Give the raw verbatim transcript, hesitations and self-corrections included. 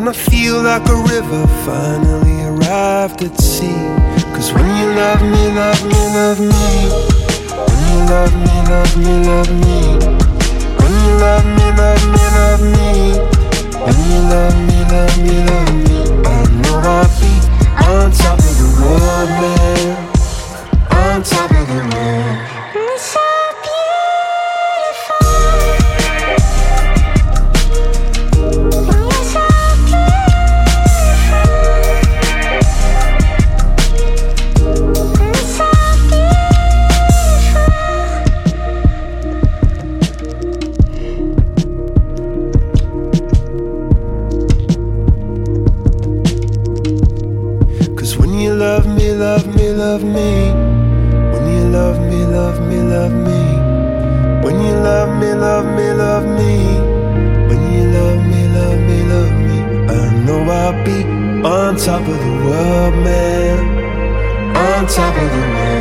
when I feel like a river finally arrived at sea. Cause when you love me, love me, love me, when you love me, love me, love me, when you love me, love me, love me, when you love me, love me, love me, I know I'll be on top of the world, man, on top of the world. You're so love me, love me, love me. When you love me, love me, love me. When you love me, love me, love me. When you love me, love me, love me. I know I'll be on top of the world, man, on top of the world.